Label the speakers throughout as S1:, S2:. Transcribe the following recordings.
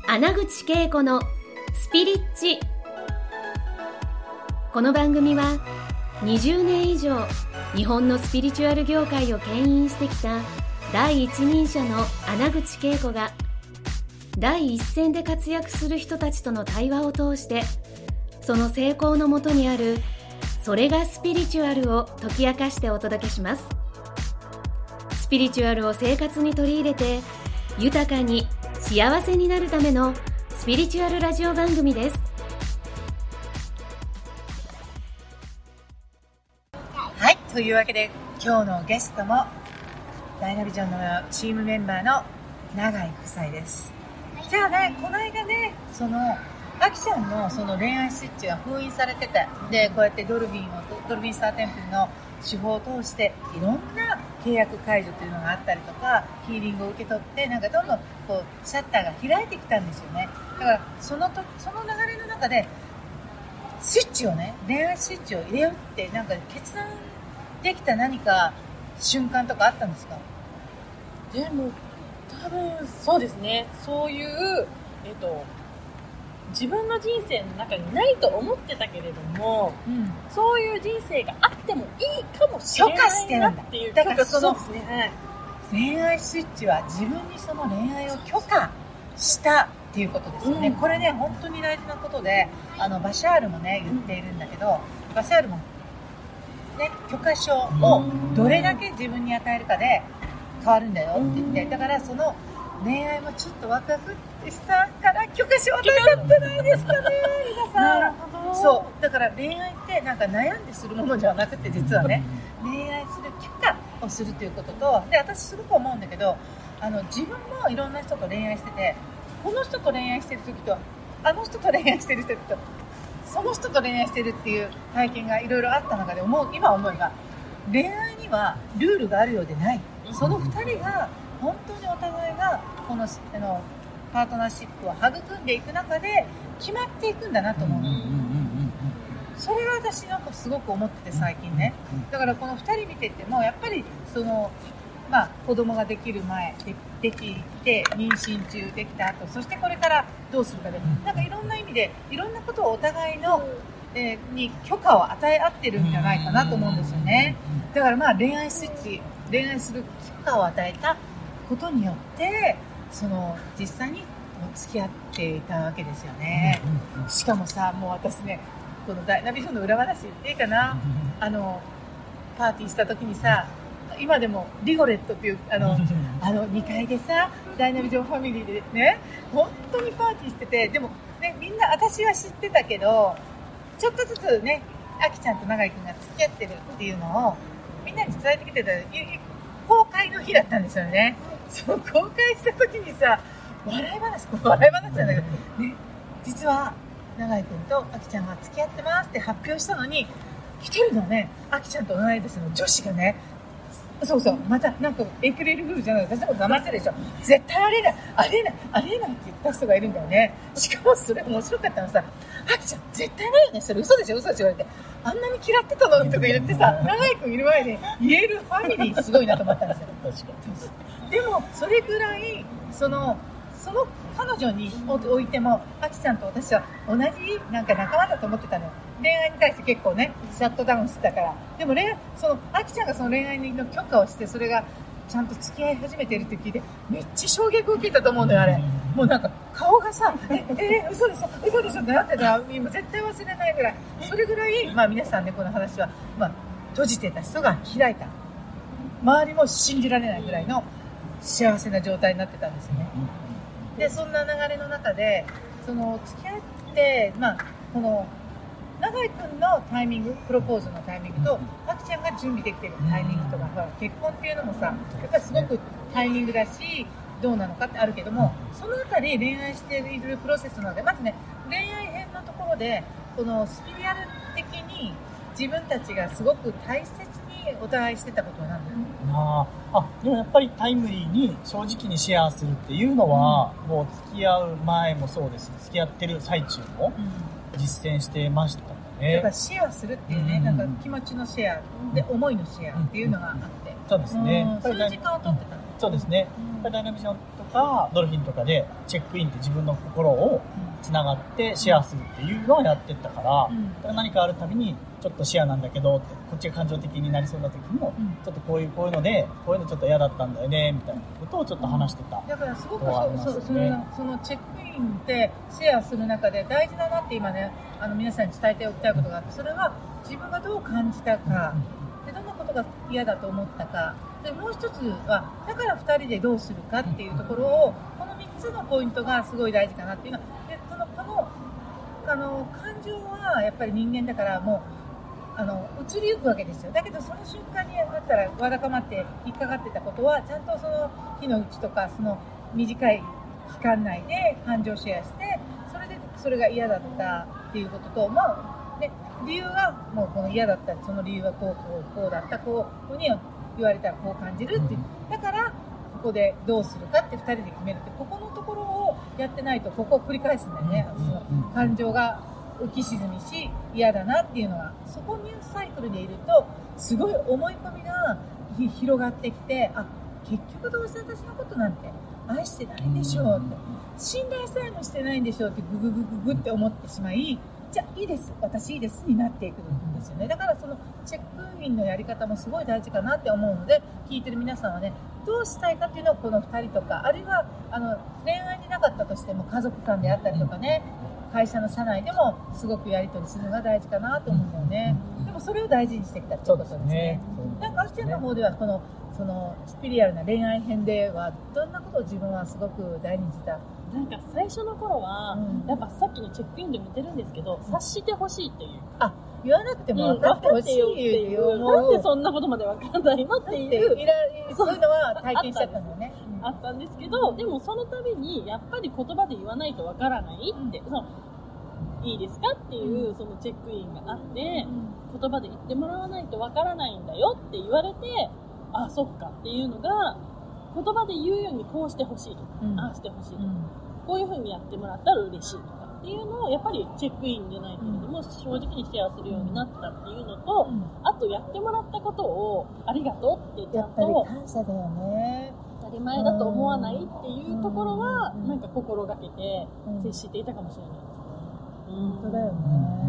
S1: 穴口恵子のスピリッチ。この番組は20年以上日本のスピリチュアル業界を牽引してきた第一人者の穴口恵子が第一線で活躍する人たちとの対話を通してその成功のもとにあるそれがスピリチュアルを解き明かしてお届けします。スピリチュアルを生活に取り入れて豊かに幸せになるためのスピリチュアルラジオ番組です。
S2: はい、というわけで今日のゲストもダイナビジョンのチームメンバーの永井夫妻です。じゃあね、この間ね、アキちゃんのその恋愛スイッチが封印されてて、でこうやってドルビンスターテンプルの手法を通していろんな契約解除というのがあったりとか、ヒーリングを受け取ってなんかどんどんこうシャッターが開いてきたんですよね。だからその流れの中でスイッチをね、恋愛スイッチを入れようってなんか決断できた何か瞬間とかあったんですか？
S3: でも多分そうですね。そういう自分の人生の中にないと思ってたけれども、そういう人生があってもいいかもしれないなっていう。
S2: だからそうです
S3: ね、はい、
S2: 恋愛スイッチは自分にその恋愛を許可したっていうことですよね。これね、本当に大事なことで、バシャールもね言っているんだけど、バシャールもね、許可証をどれだけ自分に与えるかで変わるんだよって言って、だからその恋愛もちょっと若くしたから許可証を与えちゃってないですかね、皆さん。なるほど。そうだから恋愛ってなんか悩んでするものじゃなくて、実はね、恋愛する許可をするということと、で私すごく思うんだけど、自分もいろんな人と恋愛してて、この人と恋愛してる時とあの人と恋愛してる時とその人と恋愛してるっていう体験がいろいろあった中で今思えば、恋愛にはルールがあるようでない。その2人が本当にお互いがこのパートナーシップを育んでいく中で決まっていくんだなと思うの。それが私なんかすごく思ってて最近ね。だからこの2人見ててもやっぱり子供ができる前できて、妊娠中、できた後、そしてこれからどうするかで、なんかいろんな意味でいろんなことをお互いの、に許可を与え合ってるんじゃないかなと思うんですよね。だから恋愛スイッチ、恋愛する許可を与えたことによって実際に付き合っていたわけですよね。しかもさ、もう私ね、このダイナビジョンの裏話言っていいかな。パーティーした時にさ、今でもリゴレットっていう2階でさ、ダイナビジョンファミリーでね、本当にパーティーしてて、でもね、みんな私は知ってたけど、ちょっとずつね、あきちゃんと永井くんが付き合ってるっていうのをみんなに伝えてきてた公開の日だったんですよね。そう公開した時にさ、笑い話なんだけど、ね、実は永井くんとあきちゃんが付き合ってますって発表したのに、一人のね、あきちゃんと同い年の女子がね、そうまたなんかエイプリルフールじゃない、私のこと騙してるでしょ、絶対ありえないって言った人がいるんだよね。しかもそれ面白かったのさ、あきちゃん絶対ないよね、それ嘘でしょ言われて、あんなに嫌ってたのにとか言ってさ、永井くんいる前に言えるファミリーすごいなと思ったんですよ。確かに。でもそれぐらいその彼女においても、あきちゃんと私は同じなんか仲間だと思ってたのよ。恋愛に対して結構ねシャットダウンしてたから。でもあきちゃんがその恋愛の許可をして、それがちゃんと付き合い始めてるって聞いて、めっちゃ衝撃を受けたと思うのよ、あれ。もうなんか顔がさ、嘘でしょってなってたら、今絶対忘れないぐらい。それぐらい、皆さんね、この話は、閉じてた人が開いた。周りも信じられないぐらいの幸せな状態になってたんですよね。で、そんな流れの中で、付き合って、この、永井くんのタイミング、プロポーズのタイミングと、あきちゃんが準備できているタイミングとか、結婚っていうのもさ、やっぱりすごくタイミングだし、どうなのかってあるけども、そのあたり恋愛しているプロセスなので、まずね、恋愛編のところで、このスピリアル的に自分たちがすごく大切にお互いしてたことは何だろう？
S4: でもやっぱりタイムリーに正直にシェアするっていうのは、もう付き合う前もそうですし、付き合ってる最中も実践してましたね。
S2: だからシェアするっていうね、なんか気持ちのシェアで思いのシェアっていうのがあって、
S4: そうですね。
S2: そういう時間を取ってたの。
S4: そうですね。 ダイナビジョンとかドルフィンとかでチェックインって自分の心をつながってシェアするっていうのをやってったから、だから何かあるたびにちょっとシェアなんだけどって、こっちが感情的になりそうな時も、ちょっとこういうのでこういうのちょっと嫌だったんだよねみたいなことをちょっと話してた、
S2: だからすごくそのチェックインってシェアする中で大事だなって今ね、皆さんに伝えておきたいことがあって、それは自分がどう感じたか、でどんなことが嫌だと思ったかで、もう一つはだから2人でどうするかっていうところを、この3つのポイントがすごい大事かなっていうのは、でこの感情はやっぱり人間だからもう移りゆくわけですよ。だけどその瞬間になったらわだかまって引っかかってたことはちゃんとその日のうちとかその短い期間内で感情シェアして、それが嫌だったっていうことと、で理由はもうこの嫌だったその理由はこうだった、こうに言われたらこう感じるって、だからここでどうするかって2人で決めるって、ここのところをやってないとここを繰り返すんだよね。その感情が浮き沈みし嫌だなっていうのは、そこにサイクルでいるとすごい思い込みが広がってきて、結局どうせ私のことなんて愛してないんでしょうって、信頼さえもしてないんでしょうってググって思ってしまい、じゃあいいです、私いいですになっていくんですよね。だからそのチェックインのやり方もすごい大事かなって思うので、聞いてる皆さんはね、どうしたいかっていうのをこの2人とか、あるいは恋愛になかったとしても家族間であったりとかね、会社の社内でもすごくやり取りするのが大事かなと思うんだよね。でもそれを大事にしてきたってことですね。なんかアシテンの方ではそのスピリアルな恋愛編ではどんなことを自分はすごく大事にした？
S3: なんか最初の頃は、やっぱさっきのチェックインで見てるんですけど、察してほしいっていう。
S2: 言わなくても分かってほしいっていう。
S3: なんでそんなことまで分かんないのっていう。
S2: そういうのは体験しちゃったんだよね。
S3: あったんですけど、でもその度にやっぱり言葉で言わないと分からないって、いいですかっていうそのチェックインがあって、言葉で言ってもらわないと分からないんだよって言われて、そっかっていうのが、言葉で言うようにこうしてほしいとか、してほしいとか、こういう風にやってもらったら嬉しいとかっていうのをやっぱりチェックインじゃないけれども、正直にシェアするようになったっていうのと、あとやってもらったことをありがとうってちゃんと、
S2: やっぱり感謝だよね。
S3: 当たり前だと思わないっていうところは、なんか心がけて接していたかもしれないですね。
S2: 本当だよね。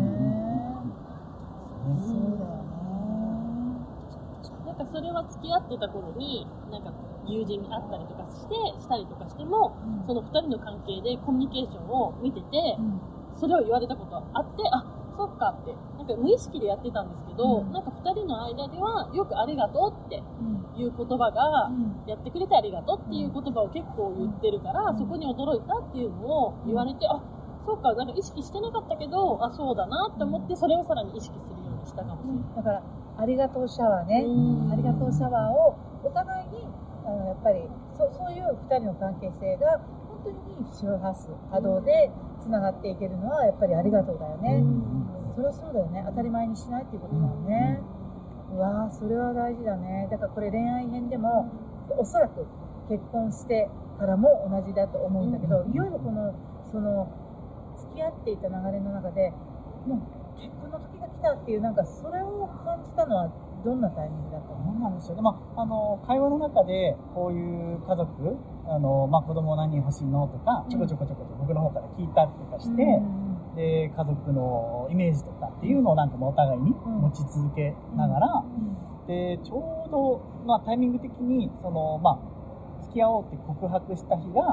S2: そうだよね。
S3: なんかそれは付き合ってた頃になんか友人に会ったりとかしたりとかしても、その2人の関係でコミュニケーションを見てて、それを言われたことがあって、そっかってなんか無意識でやってたんですけど、なんか2人の間ではよくありがとうっていう言葉が、やってくれてありがとうっていう言葉を結構言ってるから、そこに驚いたっていうのを言われて、そうか、なんか意識してなかったけど、そうだなって思って、それをさらに意識するようにしたかもしれない。
S2: だからありがとうシャワーね、ありがとうシャワーをお互いにやっぱりそういう2人の関係性が本当に周波数波動でつながっていけるのはやっぱりありがとうだよね。それはそうだよね。当たり前にしないっていうことだよね。それは大事だね。だからこれ恋愛編でもおそらく結婚してからも同じだと思うんだけど、いよいよその付き合っていた流れの中でもう結婚の時が来たっていう、なんかそれを感じたのはどんなタイミングだったの？
S4: そうなんですよ。会話の中でこういう家族、子供何人欲しいのとか、ちょこちょこ僕の方から聞いたりとかして、で家族のイメージとかっていうのをなんかお互いに持ち続けながら、でちょうどタイミング的に付き合おうって告白した日が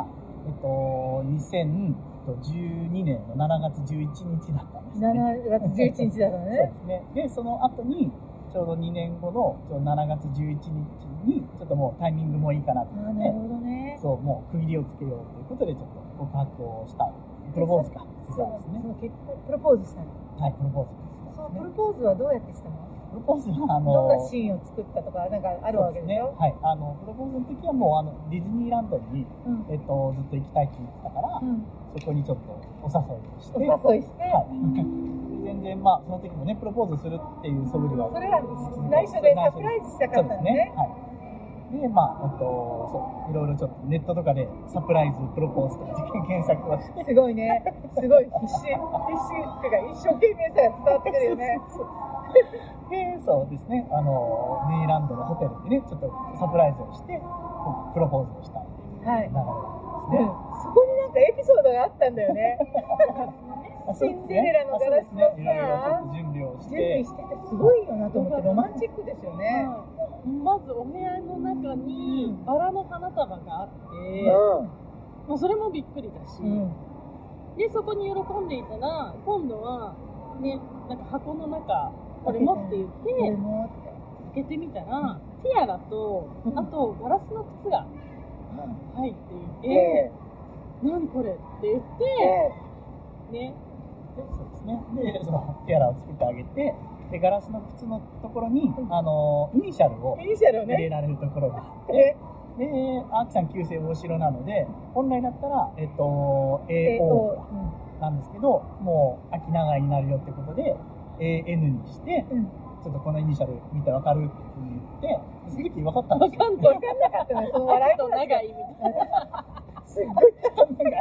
S4: 2012年の7月11日だったんですね。
S2: 7月11日だからね。
S4: そうですね。で、その後に、ちょうど2年後の7月11日に、ちょっともうタイミングもいいかなと思って、
S2: なるほどね。
S4: そう、もう区切りをつけようということで、ちょっと告白をした。プロポーズか。
S2: そうですね。結婚、プロポーズしたの。
S4: はい、プロポーズです。
S2: そのプロポーズはどうやってしたの？
S4: プロポーズは
S2: どんなシーンを作ったとかなんかあるわけでしょ？
S4: はい、プロポーズの時はもうディズニーランドに、ずっと行きたいって言ってたから、そこにちょっとお誘いして、はい、全然その時もねプロポーズするっていう素振りは
S2: それは内緒でサプライズしたかったんですね。
S4: はい。でいろいろちょっとネットとかでサプライズプロポーズとか検索をして、
S2: すごいね、すごい必死っていうか一生懸命さが伝わってくるよね。
S4: でそうですね、ディズニーランドのホテルでねちょっとサプライズをしてプロポーズをしたっていう
S2: はい、
S4: 流れですね。
S2: そこになんかエピソードがあったんだよね。シンデレラのガラスのさ、
S4: いろいろちょっと準備をして
S2: てすごいよなと思って、ロマンチックですよね。
S3: まずお部屋の中にバラの花束があって、もうそれもびっくりだし、でそこに喜んでいたら今度はね、なんか箱の中これ持って言って開けてみたら、ティアラとあとガラスの靴が入っていて、何これって言ってね。
S4: そうですね。で、そのティアラをつけてあげて、でガラスの靴のところにイニシャルを入れられるところがあって、で、アーキさん旧姓大城なので、本来だったらAO なんですけど、もう秋長井になるよってことで AN にして、ちょっとこのイニシャル見てわかるって言って、その時分かったんですよ。
S2: 分かんなかったね。その笑いと長いみたいな。すっごい長い。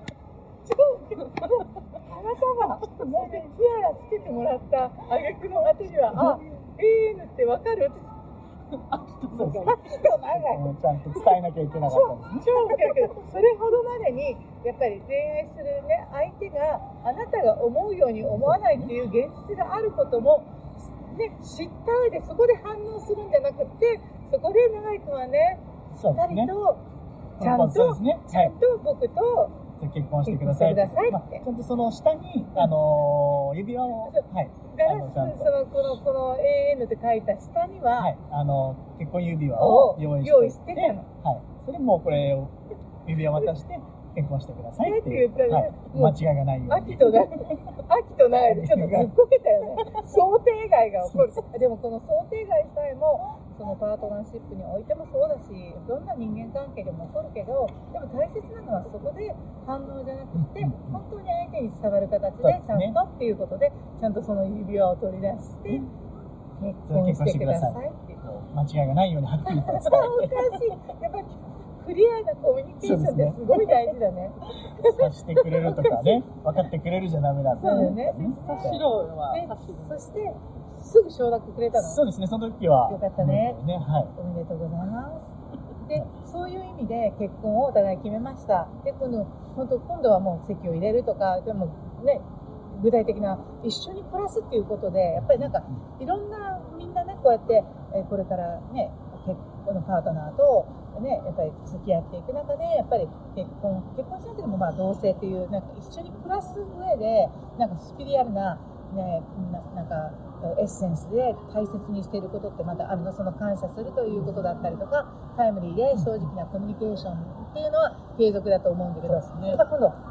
S2: 花束、そしてティアラつけてもらった挙句の果てには、あ、AN ってわかるって。
S4: 秋と長い。ちゃんと伝えなきゃいけなかったんですね。
S2: 超だけど、それほどまでにやっぱり恋愛するね、相手があなたが思うように思わないっていう現実があることもね、知った上でそこで反応するんじゃなくて、そこで長井君はね、しっかりとちゃんと僕と
S4: 結婚してくださいって、ちゃんとその下に指輪を、
S2: ガラス、この AN って書いた下には、
S4: 結婚指輪を用意してたの。それもこれを指輪渡して結婚してくださいっていう、間違いがないように。
S2: 秋と長井でちょっとずっこけたよね。想定外が起こる。でもこの想定外さえもそのパートナーシップにおいてもそうだし、どんな人間関係でも起こるけど、でも大切なのはそこで反応じゃなくて、本当に相手に伝わる形でちゃんとっていうことで、ちゃんとその指輪を取り出して結婚してくださいっていう。
S4: 間違いがないようにはっきりと伝えて。
S2: おかしい。やっぱりクリアなコミュニケーションってすごい大事だね。
S4: 察してくれるとかね、分かってくれるじゃダメなんで。
S2: そうだよね。
S3: 察しろは察しろ。
S2: そしてすぐ承諾くれたの。
S4: そうですね、その時は。
S2: よかったね。
S4: はい。
S2: おめでとうございます。で、そういう意味で結婚をお互い決めました。で、今度はもう籍を入れるとか、でもね、具体的な一緒に暮らすっていうことで、やっぱりなんかいろんなみんなね、こうやってこれからね、このパートナーとね、やっぱり付き合っていく中で、やっぱり結婚しなくても同棲っていうなんか一緒に暮らす上でなんかスピリアルなね、なんかエッセンスで大切にしていることってまたあるの。その感謝するということだったりとか、タイムリーで正直なコミュニケーションっていうのは継続だと思うんだけど、やっぱ今度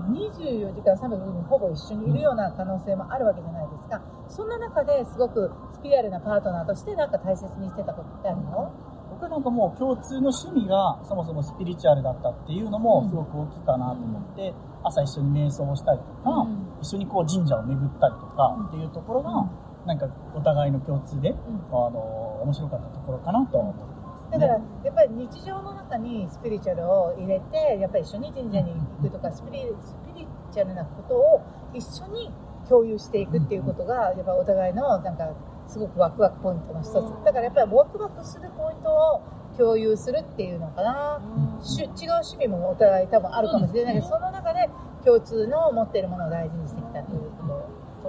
S2: 24時間365日ほぼ一緒にいるような可能性もあるわけじゃないですか。そんな中ですごくスピリアルなパートナーとしてなんか大切にしてたことってあるの？
S4: 僕なんかもう共通の趣味がそもそもスピリチュアルだったっていうのもすごく大きいかなと思って、朝一緒に瞑想をしたりとか、一緒にこう神社を巡ったりとかっていうところが、なんかお互いの共通で、面白かったところかなと思ってますね。
S2: だからやっぱり日常の中にスピリチュアルを入れて、やっぱり一緒に神社に行くとか、スピリチュアルなことを一緒に共有していくっていうことが、やっぱお互いのなんかすごくワクワクポイントの一つ。だからやっぱりワクワクするポイントを共有するっていうのかな。違う趣味もお互い多分あるかもしれないけど、その中で共通の持っているものを大事にしてきたということ。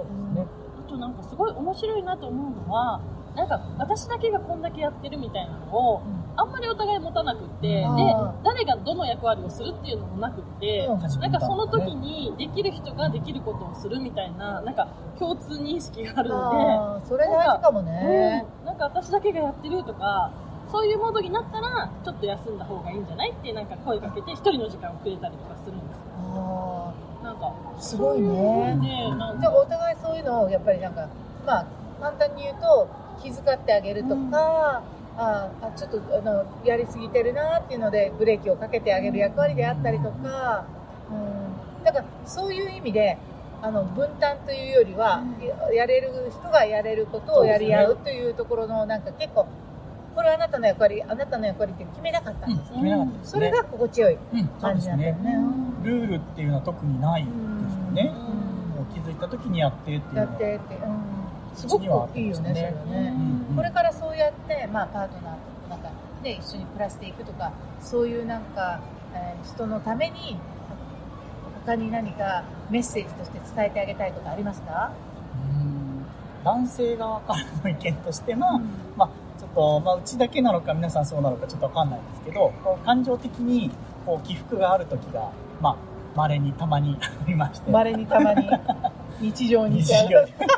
S3: そうですね。あとなんかすごい面白いなと思うのは、なんか私だけがこんだけやってるみたいなのをあんまりお互い持たなくって、で誰がどの役割をするっていうのもなくって、なんかその時にできる人ができることをするみたいな、なんか共通認識があるので、
S2: それ大事かもね。
S3: なんか私だけがやってるとか、そういうモードになったらちょっと休んだ方がいいんじゃないってなんか声かけて一人の時間をくれたりとかするんですよ。なんか
S2: すごいね。じゃあお互いそういうのをやっぱりなんか簡単に言うと気遣ってあげるとか、ちょっとやりすぎてるなっていうのでブレーキをかけてあげる役割であったりとか、だからそういう意味で分担というよりは、やれる人がやれることをやり合うというところのなんか結構これはあなたの役割って決めなかったんですね。それが心地よい感じなんだよね。
S4: ルールっていうのは特にないですよね。気づいた時にやってっていうのは。
S2: やってって、すごくいいよね、それはね。これからそうやって、パートナーとなんかね、一緒に暮らしていくとか、そういうなんか、 人のために他に何かメッセージとして伝えてあげたいとかありますか？
S4: 男性側からの意見としては、ちょっと、うちだけなのか皆さんそうなのかちょっと分かんないんですけど、感情的に起伏がある時が稀にたまにありまして、
S2: 稀にたまに日常に女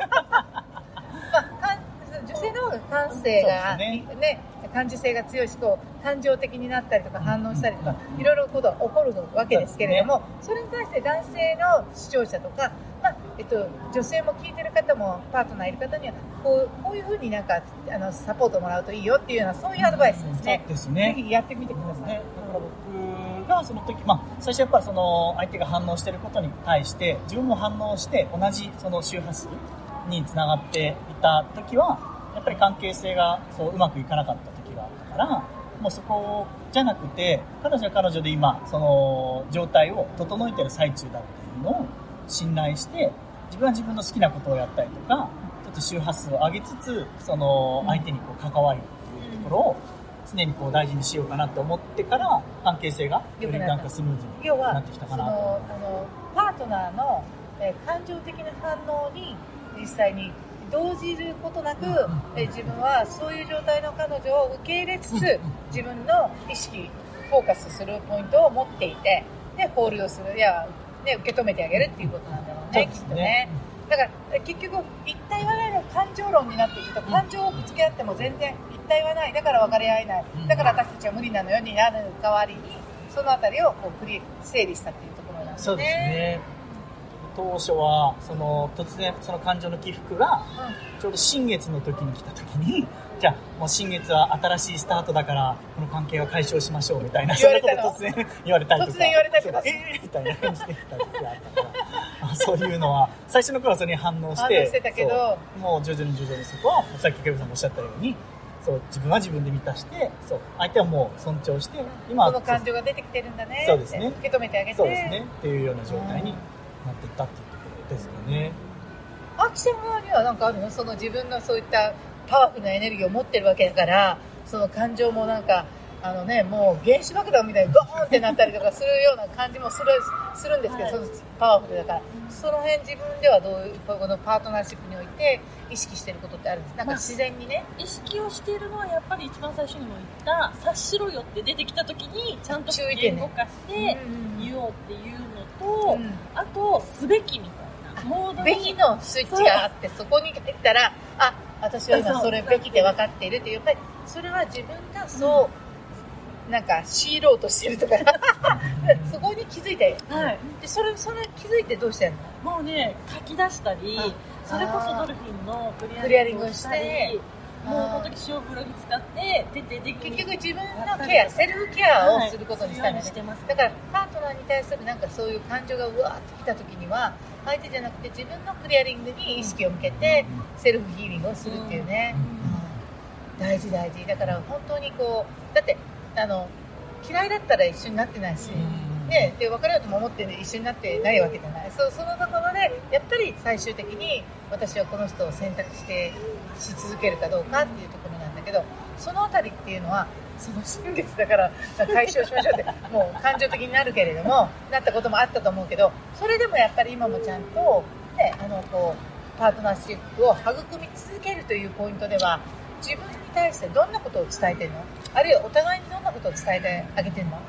S2: 性の方が感性が感受性が強いし、感情的になったりとか反応したりとか、いろいろことが起こるわけですけれども、それに対して男性の視聴者とか、女性も聞いてる方もパートナーいる方にはこういうふうになんかサポートもらうといいよっていうような、そういうアドバイスですね。
S4: そうですね。
S2: ぜひやってみてください。
S4: だから僕がその時、最初やっぱりその相手が反応していることに対して自分も反応して同じその周波数につながっていた時はやっぱり関係性がうまくいかなかった時があったから、もうそこじゃなくて、彼女は彼女で今その状態を整えている最中だっていうのを信頼して、自分は自分の好きなことをやったりとか、ちょっと周波数を上げつつその相手に関わるっていうところを常に大事にしようかなと思ってから、関係性がよりなんかスムーズになってきたかなと。
S2: パートナーの感情的な反応に実際に動じることなく、自分はそういう状態の彼女を受け入れつつ、自分の意識、フォーカスするポイントを持っていて、でホールドする、受け止めてあげるっていうことなんだろうね、きっとね。だから結局一体はないの感情論になっていくと、感情をぶつけ合っても全然一体はない、だから分かり合えない、だから私たちは無理なのよになる代わりに、そのあたりを整理したっていうところなんですね。
S4: そうですね。当初は突然その感情の起伏がちょうど新月の時に来た時に、じゃあもう新月は新しいスタートだからこの関係は解消しましょうみたいな、そんなこと突然言われたりとか、みたいな感じで来た時があったからそういうのは最初の頃はそれに反応して
S2: たけど、
S4: もう徐々にそこはさっきケブさんもおっしゃったように、自分は自分で満たして、相手はもう尊重して、今
S2: その感情が出てきてるんだね、
S4: そうですね、
S2: 受け止めてあげて、
S4: そうですねっていうような状態になっていったっていうところですかね。
S2: アキさんには何かあるの？その自分のそういったパワフルなエネルギーを持ってるわけだから、その感情もなんかもう原子爆弾みたいにゴーンってなったりとかするような感じもするんですけど、そのパワフルだから、その辺自分ではどういうこのパートナーシップにおいて意識してることってあるんですか？なんか自然にね、
S3: 意識をしているのはやっぱり一番最初にも言った察しろよって出てきた時にちゃんと言語化して言おうっていうのと、あとすべきみたいなモードにべき
S2: のスイッチがあって、そこに入ったら、私は今それべきって分かっているっていう、やっぱりそれは自分がなんか強いろうとしてるとかそこに気づいて、でそれ気づいてどうしてんの？
S3: もうね、書き出したり、それこそドルフィンのクリアリングをしたり、もうこの時塩ブログ使って徹底的に
S2: 結局自分のケア、セルフケアをすることにしたんですね。だからパートナーに対するなんかそういう感情がうわーってきた時には、相手じゃなくて自分のクリアリングに意識を向けてセルフヒーリングをするっていうね、大事だから本当にだって嫌いだったら一緒になってないし、で別れようとも思って一緒になってないわけじゃない。そのところでやっぱり最終的に私はこの人を選択し続けるかどうかっていうところなんだけど、そのあたりっていうのはその新月だから解消しましょうってもう感情的になるけれども、なったこともあったと思うけど、それでもやっぱり今もちゃんと、ね、パートナーシップを育み続けるというポイントでは、自分に対してどんなことを伝えてるの？あるいはお互いにどんなことを伝えてあげてるの？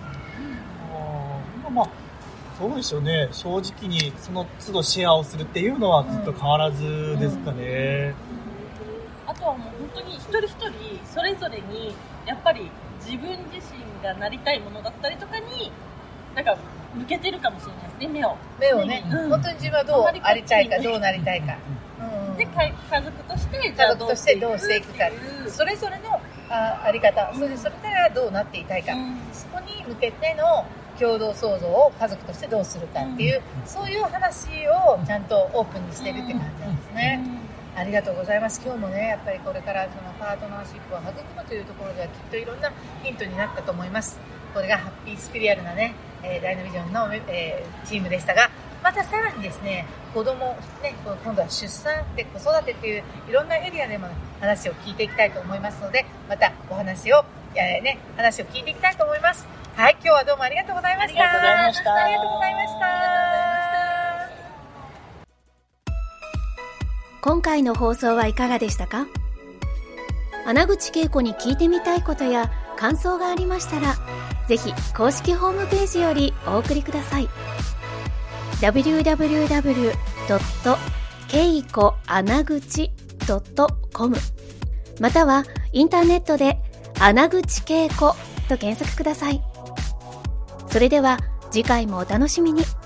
S4: そうでしょうね。正直にその都度シェアをするっていうのはずっと変わらずですかね。
S3: あとはもう本当に一人一人それぞれにやっぱり自分自身がなりたいものだったりとかになんか向けてるかもしれないですね。目をね、
S2: 本当に自分はどうありたいか、どうなりたいか、
S3: で家族として
S2: どうしていくか、それぞれのあり方、それからどうなっていたいか、そこに向けての共同創造を家族としてどうするかっていう、そういう話をちゃんとオープンにしてるって感じなんですね。ありがとうございます。今日もね、やっぱりこれからそのパートナーシップを育むというところではきっといろんなヒントになったと思います。これがハッピースピリアルなね、ダイナビジョンの、チームでしたが、またさらにですね、子供、ね、今度は出産で子育てっていういろんなエリアでも話を聞いていきたいと思いますので、またお話を、話を聞いていきたいと思います。 はい、今日はどうもありがとうございました。
S3: ありがとうございました。
S2: ありがとうございました。
S1: 今回の放送はいかがでしたか？穴口恵子に聞いてみたいことや感想がありましたら、ぜひ公式ホームページよりお送りください。www.keikoanaguchi.com またはインターネットで穴口恵子と検索ください。それでは次回もお楽しみに。